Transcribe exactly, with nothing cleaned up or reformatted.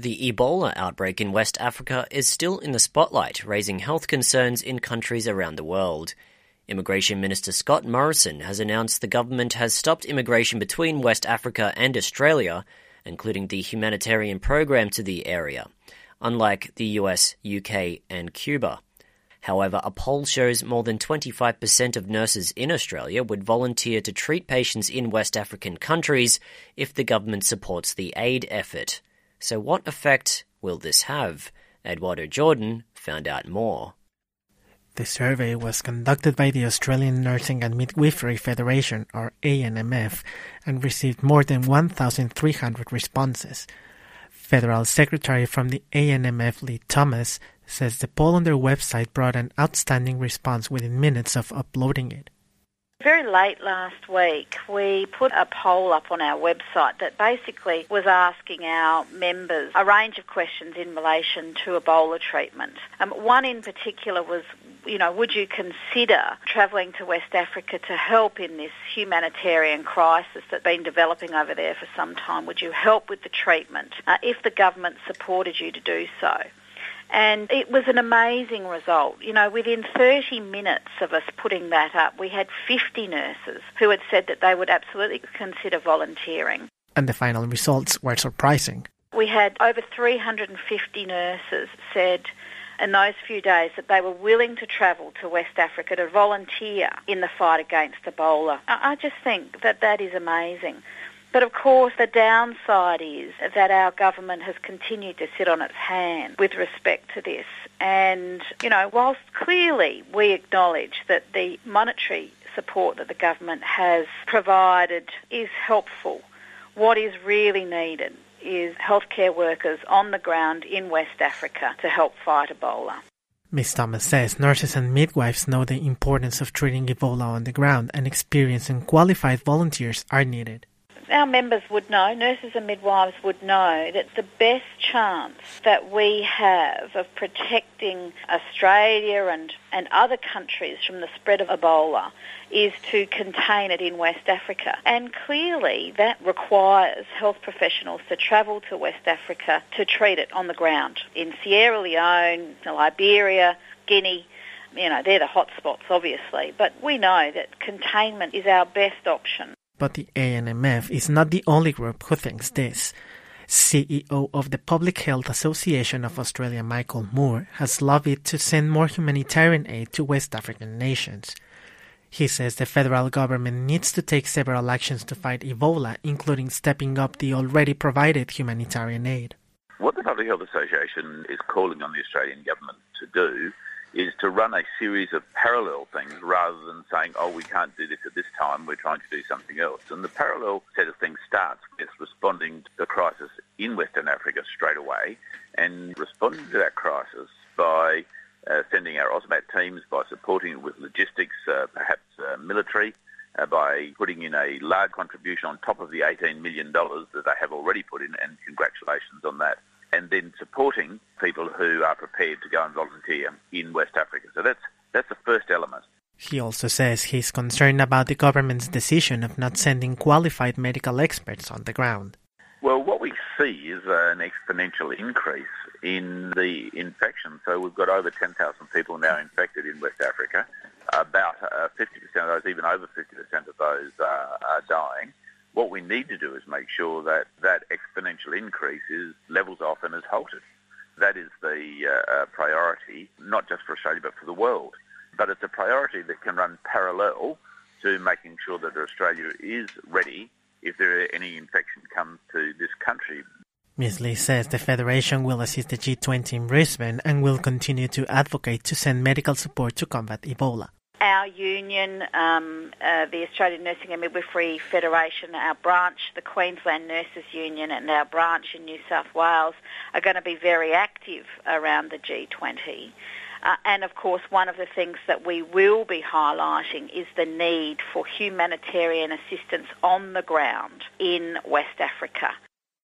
The Ebola outbreak in West Africa is still in the spotlight, raising health concerns in countries around the world. Immigration Minister Scott Morrison has announced the government has stopped immigration between West Africa and Australia, including the humanitarian program to the area, unlike the U S, U K and Cuba. However, a poll shows more than twenty-five percent of nurses in Australia would volunteer to treat patients in West African countries if the government supports the aid effort. So what effect will this have? Eduardo Jordan found out more. The survey was conducted by the Australian Nursing and Midwifery Federation, or A N M F, and received more than one thousand three hundred responses. Federal Secretary from the A N M F, Lee Thomas, says the poll on their website brought an outstanding response within minutes of uploading it. Very late last week, we put a poll up on our website that basically was asking our members a range of questions in relation to Ebola treatment. Um, one in particular was, you know, would you consider travelling to West Africa to help in this humanitarian crisis that's been developing over there for some time? Would you help with the treatment uh, if the government supported you to do so? And it was an amazing result. You know, within thirty minutes of us putting that up, we had fifty nurses who had said that they would absolutely consider volunteering. And the final results were surprising. We had over three hundred fifty nurses said in those few days that they were willing to travel to West Africa to volunteer in the fight against Ebola. I just think that that is amazing. But of course the downside is that our government has continued to sit on its hands with respect to this. And, you know, whilst clearly we acknowledge that the monetary support that the government has provided is helpful, what is really needed is healthcare workers on the ground in West Africa to help fight Ebola. Miz Thomas says nurses and midwives know the importance of treating Ebola on the ground, and experienced and qualified volunteers are needed. Our members would know, nurses and midwives would know, that the best chance that we have of protecting Australia and, and other countries from the spread of Ebola is to contain it in West Africa. And clearly that requires health professionals to travel to West Africa to treat it on the ground. In Sierra Leone, Liberia, Guinea, you know, they're the hotspots obviously, but we know that containment is our best option. But the A N M F is not the only group who thinks this. C E O of the Public Health Association of Australia, Michael Moore, has lobbied to send more humanitarian aid to West African nations. He says the federal government needs to take several actions to fight Ebola, including stepping up the already provided humanitarian aid. What the Public Health Association is calling on the Australian government to do is to run a series of parallel things rather than saying, oh, we can't do this at this time, we're trying to do something else. And the parallel set of things starts with responding to the crisis in Western Africa straight away, and responding to that crisis by uh, sending our AUSMAT teams, by supporting it with logistics, uh, perhaps uh, military, uh, by putting in a large contribution on top of the eighteen million dollars that they have already put in, and congratulations on that. And then supporting people who are prepared to go and volunteer in West Africa. So that's that's the first element. He also says he's concerned about the government's decision of not sending qualified medical experts on the ground. Well, what we see is an exponential increase in the infection. So we've got over ten thousand people now infected in West Africa. About uh, fifty percent of those, even over fifty percent of those uh, are dying. What we need to do is make sure that that exponential increase is levels off and is halted. That is the uh, priority, not just for Australia but for the world. But it's a priority that can run parallel to making sure that Australia is ready if there are any infection comes to this country. Miz Lee says the Federation will assist the G twenty in Brisbane and will continue to advocate to send medical support to combat Ebola. Our union, um, uh, the Australian Nursing and Midwifery Federation, our branch, the Queensland Nurses Union, and our branch in New South Wales are going to be very active around the G twenty. Uh, and of course, one of the things that we will be highlighting is the need for humanitarian assistance on the ground in West Africa.